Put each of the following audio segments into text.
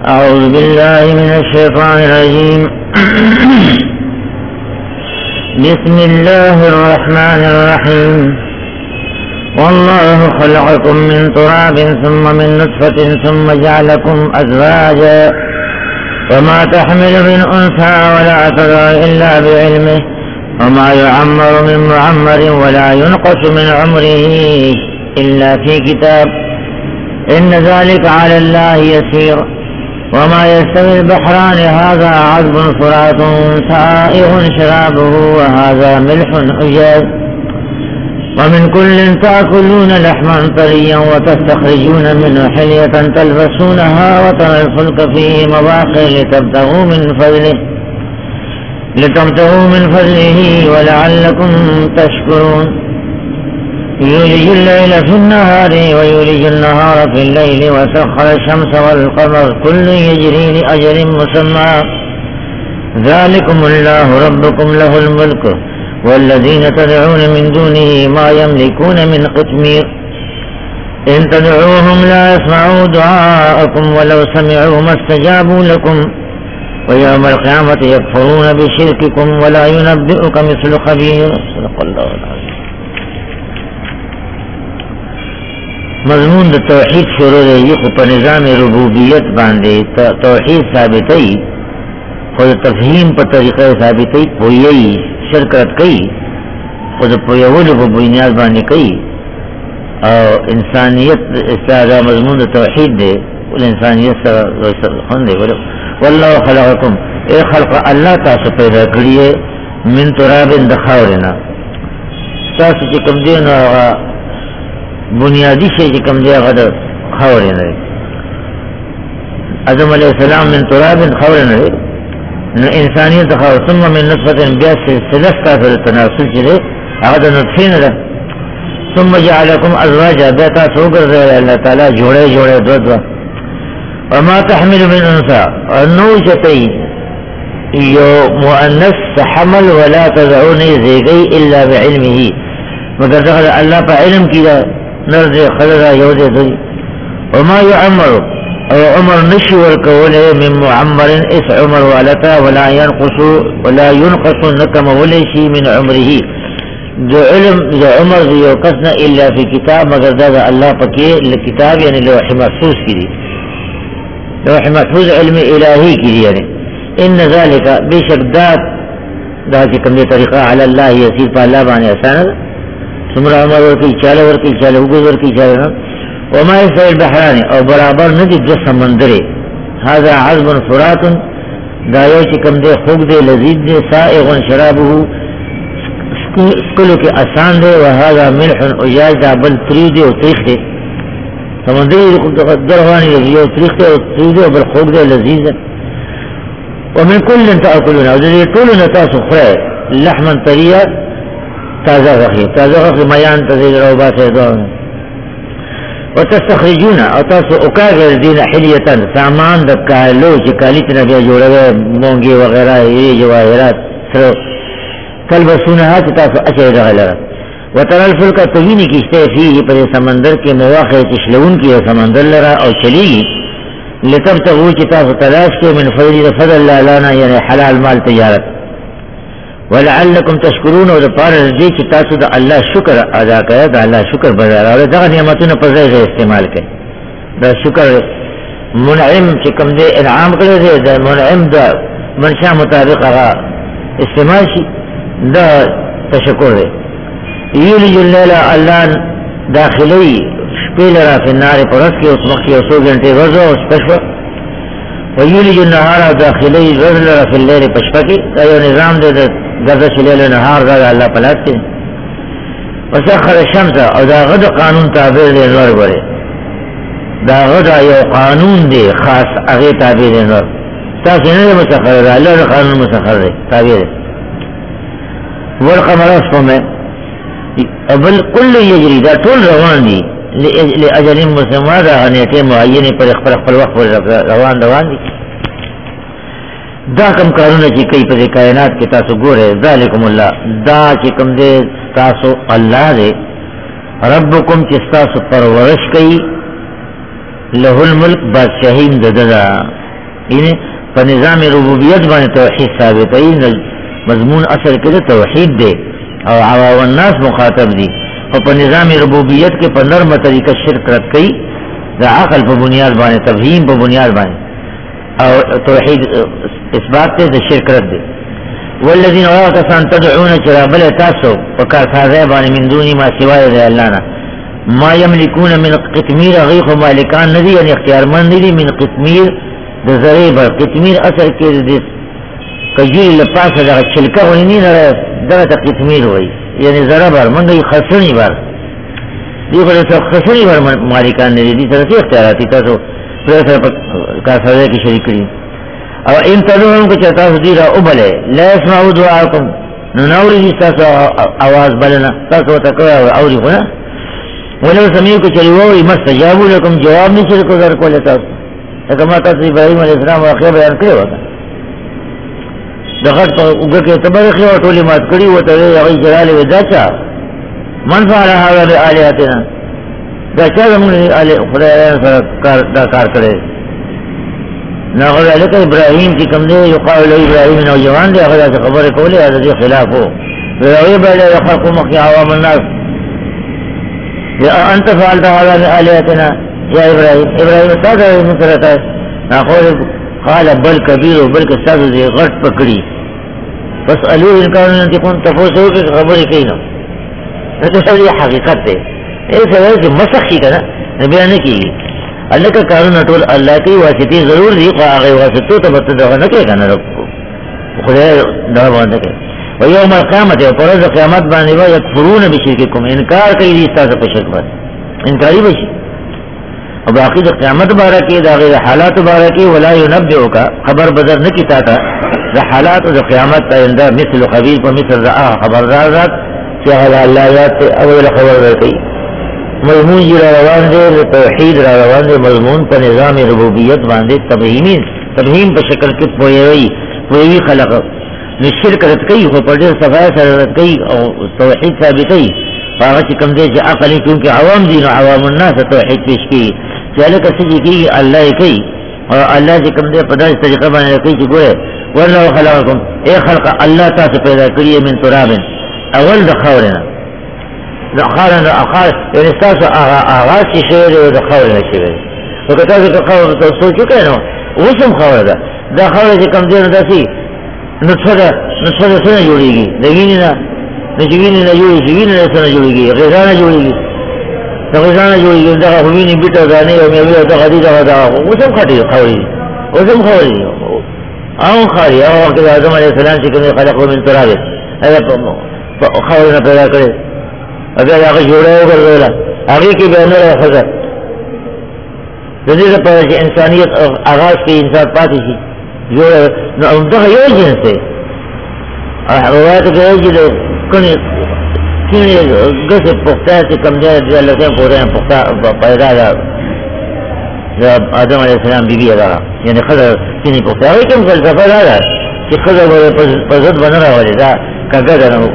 أعوذ بالله من الشيطان الرجيم بسم الله الرحمن الرحيم والله خلقكم من تراب ثم من نطفة ثم جعلكم أزواجا وما تحمل من أنثى ولا تضع إلا بعلمه وما يعمر من معمر ولا ينقص من عمره إلا في كتاب إن ذلك على الله يسير وما يستوي البحران هذا عذب فرات سائغ شرابه وهذا ملح أجاج ومن كل تأكلون لحما طريا وتستخرجون منه حلية تلبسونها وترى الفلك فيه مواخر لتبتغوا من فضله ولعلكم تشكرون يولج الليل في النهار ويولج النهار في الليل وسخر الشمس والقمر كل يجري لأجل مسمى ذلكم الله ربكم له الملك والذين تدعون من دونه ما يملكون من قطمير إن تدعوهم لا يسمعوا دعاءكم ولو سمعوا ما استجابوا لكم ويوم القيامة يكفرون بشرككم ولا ينبئك مثل خبير صدق الله العظيم. مضمون د توحید شروع دی خو په نظام ربوبیت باندې توحید ثابتای خو د تفهیم په طریقه ثابتای پویي شرکت کوي خو د پویولو په بنیاد باندې کوي او انسانیت استعداد مضمون د توحید دی ول انسانیت سره خوندې ول والله خلقکم ای خلق الله تاسو پیدا کړی من تراب د خاورنا تاسو چې کوم دی نو بنیادی شی چې کوم دی هغه د خاورې نه آدم علیہ السلام من تراب خاورې نه نو انسانیت خاور ثم من نطفه بیا سلسله تاسو تناسل چې هغه د نطفه نه ده ثم جعلكم ازواجا بیا تاسو ګرځول الله تعالی جوړه دو وما تحمل من انثى النوجتي یو مؤنث حمل ولا تدعون زیگی الا بعلمه مگر دغه الله په علم کې نرد خلقا یود دی وما يعمر او عمر نشي ورکوله من معمر اس عمر والتا ولا ينقص نکم ولشي من عمره جو علم جو عمر جو قصنا الا في كتاب مگر دا الله پکې کتاب یعنی لوح محفوظ کی دی لوح محفوظ علم الہی کی دی یعنی ان ذلك بشک دا چې کوم طریقه علی الله یسیر په الله باندې آسان سمرا عمر ورکی چاله ورکی چاله وګور ورکی چاله وما يسوي البحران او برابر ندی دو سمندرې هذا عذب فرات دا یو چې کوم دی خوږ دی لذیذ دی سائغ شرابه سکلو کې آسان دی وهذا ملح اجاج دا بل تریو دی او تریخ دی سمندرې دروانی دی یو تریخ دی او تریو دی او بل خوږ دی لذیذ دی ومن كل تأكلون او دې ټول نه تاسو خورئ لحما طريا تازه غخي میان تزيد روبات يدون وتستخرجون او تاسو اوکاگر دین حلیتا سامان د کالو چې کالیتنا بیا جوړوي مونږي وغیرہ یې جواهرات سره تلبسونها تاسو اچي دغلره وترى الفلك تهيني کشته فيه پر سمندر کې مواقع تشلون کې سمندر لرا او چلیږي لتبتغوا چې تاسو تلاش کې من فضل الله لنا یعنی حلال مال تجارت ولعلکم تشکرون او د پاره دې چې تاسو د الله شکر ادا کړئ د الله شکر بازار دغه نعمتونو په ځای استعمال کړئ دا شکر منعم چې کوم دې انعام کړی دی د منعم د منشا مطابق هغه استعمال شي دا تشکر دی یولج الليل الله داخلي شپې لرا په نار پرس کې اوس مخکې اوسو غنټه ورځو او شپه ويولج النهار داخلي رجل في الليل پشپکی دا یو نظام دی گردش لیل نهار دا الله پلات دی وسخر الشمس او دا غد قانون تابع دی نور بره دا غد یو قانون دی خاص هغه تابع دی نور تاسو نه مسخر دی الله قانون مسخر دی تابع دی والقمر اسفمه بل كل يجري دا ټول روان دي لاجل مسمى دا غنیته معینه پر خپل وخت روان دي دا کم کارونه چې کوي په کائنات کې تاسو ګوره ذالکم الله دا چې کوم دې تاسو الله دې ربکم چې تاسو پرورش کوي له الملک بادشاہیم ددا یعنی په نظام ربوبیت باندې توحید ثابت ای مضمون اصل کې توحید دی او عوام الناس مخاطب دي او په نظام ربوبیت کې په نرمه طریقه شرک رد کوي د عقل په بنیاد باندې تفهیم په بنیاد باندې او توحید اثبات ته د شرک رد دی والذین واتسان تدعون چرابل تاسو وکار سازه باندې من دونی ما سوای د الله نه ما یملکون من قطمیر غیخ مالکان ندی یعنی اختیارمند دي من قطمیر د زریب قطمیر اثر کې د کجوری لپاسه د چلکه ونی نه دغه قطمیر وای یعنی زره بر منګي خسنی بر دی په خسنی بر مالکان ندی دي تر څه اختیاراتي تاسو پر کار سازه کې شریک کړی او ان تدعون کو چتا سدیرا اوبله لا يسمعوا دعاءكم ننوري تاسو आवाज بلنا تاسو تکوا اوري خو نه ولو سمعوا کو چریوي مستجابوا لكم جواب نشر کو در کوله تاسو کما تاسو ابراهيم عليه السلام واقعا بیان کړو دغه وګه کې تبرخ او ټولي مات کړی وته هغه جلاله وداچا من فعل هذا بالهاتنا دا چې موږ خدای سره کار کړی ناغذ عليك ابراهيم کی کم دے یقال له ابراهيم نوجوان دے هغه خبره کوله هغه خلاف وو وی بل يخلق مخ عوام الناس يا انت فعلت هذا بآلهتنا يا ابراهيم تاسو مسرته نقول قال بل كبير بل كستاذ زي غټ پکړي فاسالوه ان كانوا ينطقون تفوسو کی خبره کینو ته څه حقیقت ده ایسا وایي مسخی کنه نبی نه کی اللہ کا کارونه ټول الله کی واسطه ضرور دی خو هغه واسطه ته مت دغه نه کوي کنه خدای دا باندې کوي او یوم القیامت او پر ورځ قیامت باندې وا یکفرون بشرککم انکار کوي دي تاسو په شرک باندې انکاری بشي او باقی د قیامت بارکه دا غیر حالات بارکه ولا ينبئک خبر بدر نه کیتا تا د حالات د قیامت آینده مثل خبیر په مثل را خبردار ذات چې الله یات اول خبر ورکړي مضمون جی روان دے توحید روان دے مضمون پر نظام ربوبیت باندے تبہیم پر شکل کے پوئی خلق نشرک رد کئی خو پر دیر صفای سر رد کئی او توحید ثابتی فاغا چکم دے چا اقلی کیونکہ عوام دین و عوام الناس توحید پیش کی چالک سجی کی اللہ کئی اور اللہ چکم دے پداش طریقہ بانے کئی چی گوئے ورنہ خلقکم اے خلق اللہ تا سے پیدا کریے من ترابن اول دخورنا دخلنا اخار یعنی تاسو آغاز چې شوی دی د خاورې نه شوی دی نو که تاسو په خاورې ته سوچ وکړئ نو اوس هم خاوره ده دا خاوره چې کوم دی نو داسې نطفه ده څه نه جوړېږي د وینې نه چې وینې نه جوړېږي وینې نه څه نه جوړېږي غذا نه جوړېږي د غذا نه جوړېږي دغه وینې بیټه دانې او میوې او دغه دي دغه اوس هم خاورې دي اوس هم خاورې دي او خاورې هغه وخت د آدم علیه السلام چې کوم خلق من تراب هغه په خاورې نه پیدا کړی اگر هغه جوړه وګرځوله هغې کې به نه راخذه د دې لپاره چې انسانیت آغاز کې انسان پاتې شي جوړه نو همدغه یو جنس دی روایتو کې وایي چې د کڼې ګسې پخته چې کوم ځای د لکۍ پورې پخته پیدا ده د آدم علیه السلام بیبي هغه یعنې ښځه چینې پخته هغې کې هم فلسفه دا ده چې ښځه به په ضد به نه راولي دا کږه ده نو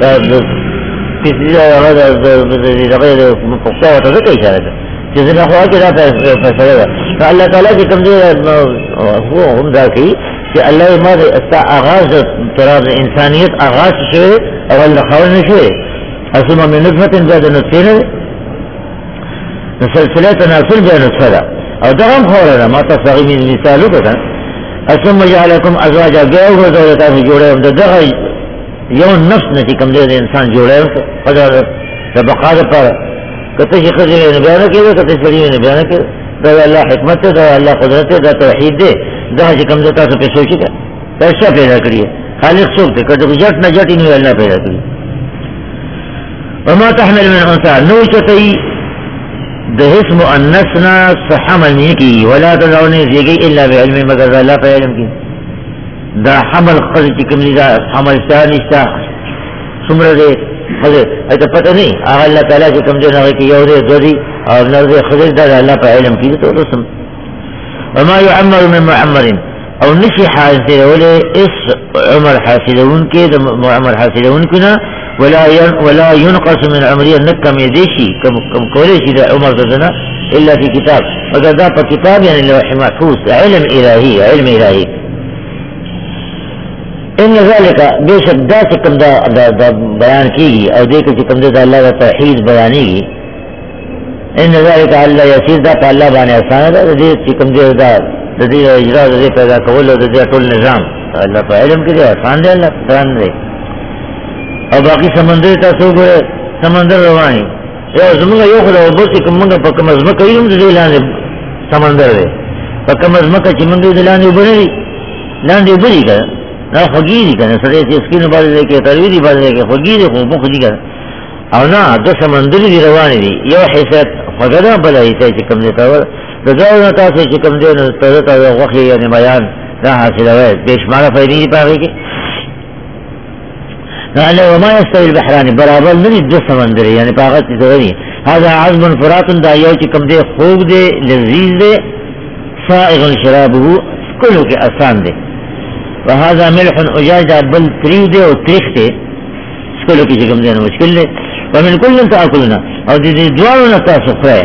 پیسې هغه د پخته ورته ځکه اشاره ده چې زما خوا کې دا فیصله ده الله تعالی چې کوم دی هم دا کوي چې الله ما ستا آغاز تراب انسانیت آغاز شوی اول د خاور نه شوی ثم من نطفة بیا د نطفې نه د سلسله تناسل بیا نطفه ده او دغه هم خاوره ده ما تاسو هغې مثال وکړه ثم جعلکم ازواجا بیا وګرځولې تاسو جوړی د دغه یو نفس نه چې کوم دی د انسان جوړی د بقا دپاره که ته چې ښځې نه بیا نه کېده که ته سړي نه بیا نه کېده دا الله حکمت دی دا الله قدرت دی دا توحید دی دغه چې کوم دی تاسو پرې سوچ وکړه دا چا پیدا کړي خالق څوک دی که د جټ نه جټ یې نو الله پیدا کړي وما تحمل من انثى نو چتای د هیڅ مؤنث نه څه حمل نه کېږي ولا تضع نه زیږي الا بعلم مگر الله په علم کې دا حمل خځې چې کوم دی دا حمل شته نشته څومره دی خځې ایته پته نه هغه الله تعالی چې کوم دی هغه کې یو دی دوه دی او نور دی خځې دا الله په علم کې ته رسم وما يعمر من معمر او نشي حاصلول اس عمر حاصلون کې د عمر حاصلون کنا ولا ينقص من عمره نکم دیشی کم کولیشی دا عمر دنا الا فی کتاب مگر دا پا کتاب یعنی لوح محفوظ علم الہی ان ذالک بے شک دا چکم دا بیان کی گی او دیکھ چکم دا اللہ دا توحید بیانی گی ان ذالک اللہ یسیر دا پا اللہ بانے آسان دا دے چکم دا دی اجراء دا دی پیدا کول دا دی طول نظام اللہ پا علم کی دے آسان دے اللہ قرآن دے اور باقی سمندر تا سو گئے سمندر روانی یا زمانگا یو خدا و بوسی کم منگا پا کم ازمکا ایلوم دا دی لاندے سمندر دے پا کم ازمکا چی منگا دا لاندے بری لاندے بری کر نا خگیری کر سرے سی اسکین بارے دے کے ترویدی بارے دے کے خگیری خوبوں خودی کر او نا دو سمندر دی روانی دی یو حیثیت خگدا بلا حیثیت چکم دیتا ور دا داونا تاسو چکم دینا تازتا وقی یعنی بیان دا حاصل ہوئے بیشمارا فائدی دی پاگی کے وما يستوي البحران برابر نہیں دو سمندر یعنی پاغت تغنی هذا عذب فرات دا یو چکم دے خوب دے لذیذ دے سائغ شرابه کلو کے آسان دے وهذا ملح اجاج دا بل تریو دے و تریخ دے کلو کی چکم دے مشکل دے ومن کل تاکلنا اور دی دوارنا تاسو خرائے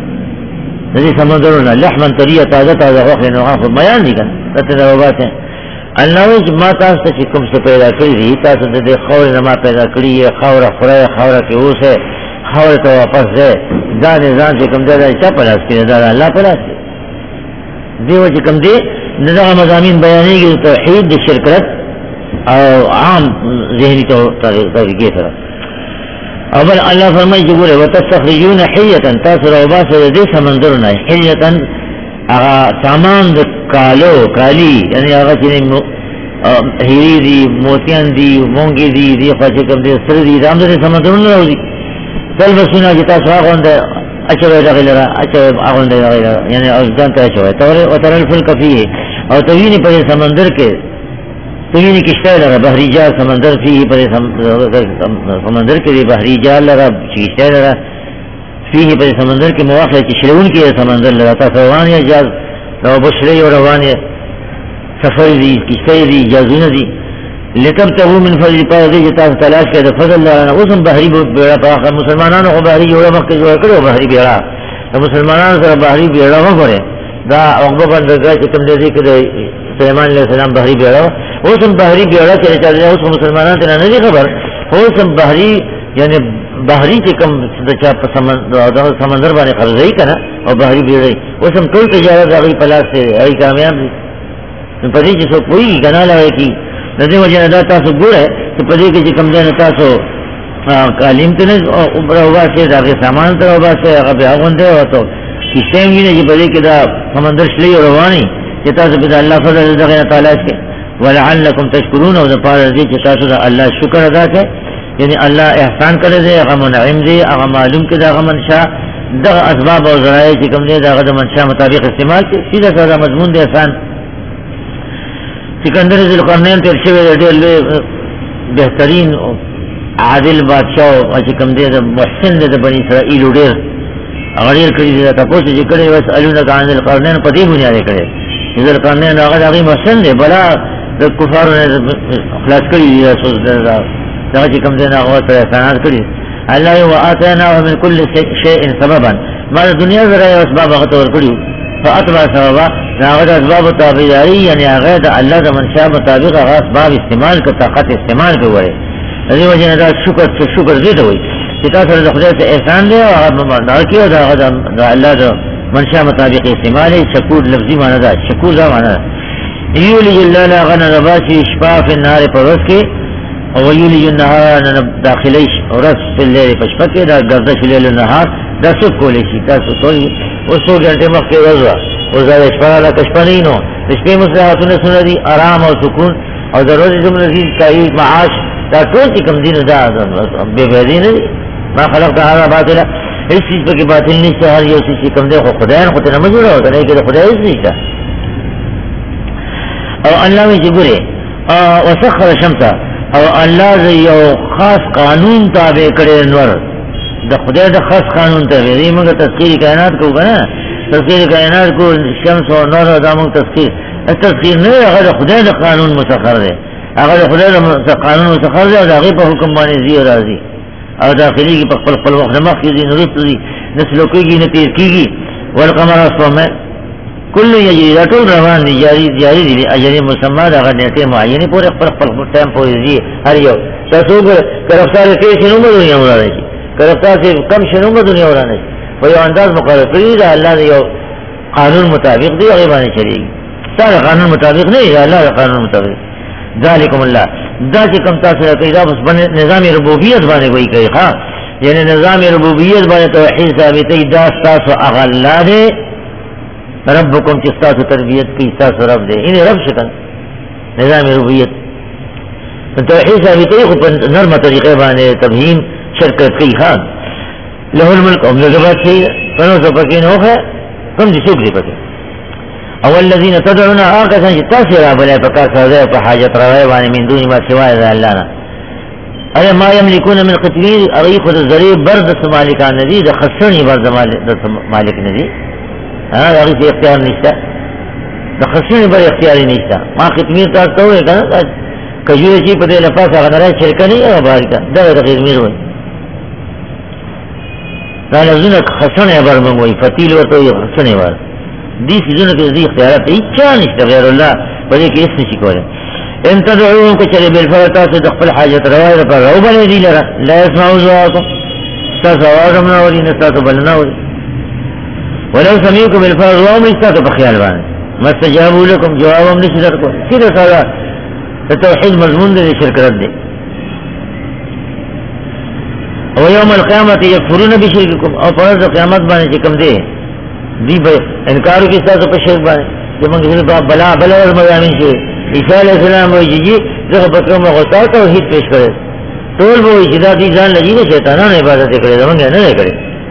دی سمندرنا لحما طریع تازہ وقت نوغان خود میان دی کن رتنا وبات ہیں اللہ ویچ ما تاستا چی کم سے پیدا کری دی تاستا دے خور نما پیدا کری ہے خور خورای خور کی اوس ہے خور تو واپس ہے دان چی کم دے دا چا پلاس کی دا اللہ پلاس کی دیو چی کم دے نداغ مضامین بیانی کی توحید دی شرکت او عام ذہنی طریقے سر اول اللہ فرمائی چی گورے وَتَسْتَخْرِجُونَ حِلْيَةً تاسر وباسر دے سمندرنا حِلْيَةً اغا سامان د کالو کالی یعنی اغا چنی ہیری دی موتیان دی مونگی دی خواچکم دی سر دی دام در سمندرون لہو دی تل بسونا جتا سوا آغوند اچھوئے داخل را اچھوئے آغوند داخل را یعنی اوزدان تا اچھوئے وطر الفلک فیه اور توینی پر سمندر کے توینی کشتای لگا بحری جال سمندر فیه پر سمندر کے دی بحری جال لگا کشتای لگا فيه پر سمندر کے مواقع چشرون کی سمندر لگاتا روان ہے جاز لو بشری اور روان ہے سفر دی کشتی دی جازون دی لتبتغوا من فضل پاس دی جتا تلاش کے فضل اللہ اسم بحری بیڑا پاک مسلمانان کو بحری جوڑا مکہ جوڑا کرو بحری بیڑا مسلمانان سر بحری بیڑا ہو کرے دا عقبہ بندگاہ چکم دے دی کہ سلیمان علیہ السلام بحری بیڑا اسم بحری بیڑا چلے چل رہے اس مسلمانان تینا نہیں خبر اسم بحری یعنی بحری چکم چا سمندر بانے قرضائی کنا اور بحری بیڑائی اسم کل تجارت آگئی پلاس سے آئی کامیاب دی پدی چسو کوئی کنا لگے کی ندی وجہ دا تاسو گوڑ ہے تو پدی کی چکم دے تاسو کالیم تنے اوپر ہوگا سے داغی سامان تر ہوگا سے اگر بیاغن دے ہو تو کشتیں گی نے جی پدی کی دا سمندر شلی اور روانی چی تاسو پدا اللہ فضل دغینا تعالیٰ کے وَلَعَلَّكُمْ تَشْكُرُونَ اور دا پار دی چی تاسو دا اللہ شکر ادا کے یعنی اللہ احسان کرے دے اغا منعم دے اغا معلوم کے دا اغا منشا دا اسباب اور ذرائع چکم دے دا اغا دا منشا مطابق استعمال کے سیدھا سادہ مضمون دے احسان سکندر ذوالقرنین تیر شوے دے بہترین عادل بادشاہ چکم دے دا محسن دے دا بنی اسرائیل دیر غریر کری دے دا تپوس جی کرے بس علونک عن ذوالقرنین پتی بنیادے کرے ذوالقرنین اغا دا غی محسن دے بلا دا کفار نے خلاص کری دے سوز دے دا دغه کوم دینه او سره احسانات کړی الله یو اتانا من كل شيء سببا ما دنیا زره اسباب غته ور کړی فاتبع سببا هغه اسباب تابعی یعنی هغه د الله د منشا مطابق هغه اسباب استعمال کا طاقت استعمال کوي دغه وجه نه شکر دې دوی چې تاسو د خدای ته احسان دی او هغه دا کیو دا د الله د منشا مطابق استعمال شکور لفظي معنی دا شکور دا معنی یولی الله لا غنا رباشی شفاء فی النار پروس کی ویولی النهار داخلیش ورس فی اللیل پشپکی دا گردش لیل النهار دا سب کولیشی دا سوئی و سو گھنٹے مخی رضا و زاد اشپالا کشپنینو اشپی مصلحاتون سنو دی آرام و سکون او دا روز جمع نزید کئی معاش دا توسی کم دین دا بے بیدین دی ما خلق دا حالا باطلا اس چیز پا کی باطل نیستا ہر یو چیز کم دے خو خدایان خود نمجورا ہوتا نہیں کہ خدای اس نیستا او اللہ میں جبرے وسخر شمسا او اللہ ز یو خاص قانون تابع کرے انور دا خدای دا خاص قانون تابع دی مگر تذکیر کائنات کو کنا تذکیر کائنات کو شمس و نور دا مگر تذکیر نہیں اگر خدای دا قانون مسخر دے اگر خدای قانون مسخر دی او د هغې په حکم باندې ځي او راځي او داخلېږي په خپل وخت نه مخکې ځي نه وروسته ځي نه سلو کېږي نه تېر کېږي والقمر والصومع کل یجري دا ټول روان دي جاري دي اجل مسمى د هغه نیټې معینې پورې خپل ټایم پورې ځي هر یو تاسو که رفتار تېز شي نو به دنیا ورانه شي که رفتار کم شي نو به دنیا ورانه شي په یو انداز مقرر کړي د الله د یو قانون مطابق دی هغې باندې چلېږي ستا د قانون مطابق نه د الله د قانون مطابق ذالکم الله دا چې کوم تاسو کوي دا بس نظام ربوبیت باندې کوي کوي ها یعنی نظام ربوبیت باندې توحید ثابتې دا تاسو هغه الله دی ربکم چې تاسو تربیت کوي تاسو رب دی ان رب شکل نظام ربوبیت توحید ثابتې خو په نرمه طریقې باندې تبهیم شرکت کوي ها له الملک او نظبات شي فنو سپکین هوخه کوم دي څوک دی پکې او الذين تدعون آکسان چې تاسو را بلای په کار سره په حاجت راوي باندې من دون ما سوا د الله نه اي ما يملكون من قتلين اغي خود ذری برد مالکان ندي د خسرنی برد مالک ندي هغه هیڅ اختیار نشته د خسرنی بر اختیار نشته ما قتلین تاسو ته وایي کنه کجوی چې په دې لپاره هغه نه شرکت نه او باریکا دا د غیر وي دا لزنه خسرنی بر موږ وي فتیل ورته خسرنی بر دي سيزونه کې دي اختیارات هیڅ نشته غیر الله بلې کې هیڅ نشي کولای ان تدعوهم كشرب بالفرطة تدخل حاجة رواية فالرغبة الذي لا يسمعوا دعاءكم استاسوا ولين استاسوا بلنا ولو سمعوكم بالفرط وهم استاسوا بخيال بان ما استجابوا لكم جوابهم لشرككم سيرة صلاة التوحيد مضمون دي شرك رد ويوم القيامة يكفرون بشرككم او فرض قيامت بان چکم دي انکارو کی استاسوا بشرك بان جو منگل بلا بلا والمضامين شوئے عیسیٰ علیہ السلام وی جی زخ بکرم غصہ توحید پیش کرے طول بو اجدا دی جان لگی نے شیطانان عبادت کرے دمانگے نہ کرے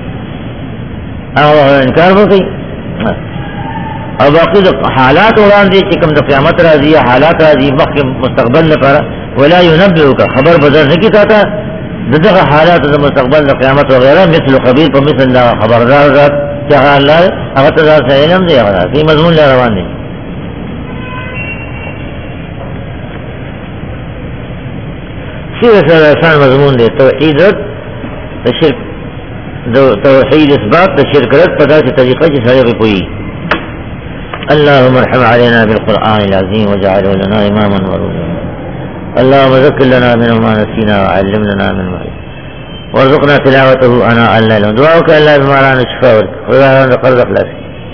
انکار بو کئی اور باقی حالات اوران دی چکم دا قیامت راضی حالات راضی وقت مستقبل لپارا ولا ينبئو کا خبر بدر نکی تاتا ددغ حالات دا مستقبل دا قیامت وغیرہ مثل خبیر پر مثل دا خبردار ذات چاہا اللہ اغتدار سے علم دے اغتدار کی مضمون لے روان دی سیرة الاسان مضمون دے توحید رد شرک توحید اثبات شرک رد پتا سے طریقہ جس حضر پوئی اللهم ارحم علينا بالقرآن العظيم وجعله لنا اماما ورسولا اللهم ذكر لنا منه ما نسينا وعلم لنا منه ما وارزقنا تلاوته اناء الليل دعاؤك الله بمعنا شفاء خدا قرض اخلاص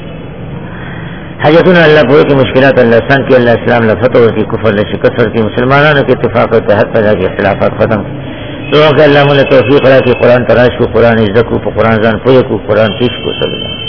حاجتنا اللہ پورے کی مشکلات اللہ سان کی اللہ اسلام لفتح کی کفر لشکسر کی مسلمانوں کے اتفاق و اتحاد پیدا کی اختلافات ختم دعا کہ اللہ مل توفیق اللہ کی قرآن تراش کو قرآن عزت کو قرآن زان پوئے کو قرآن پیش کو صلی اللہ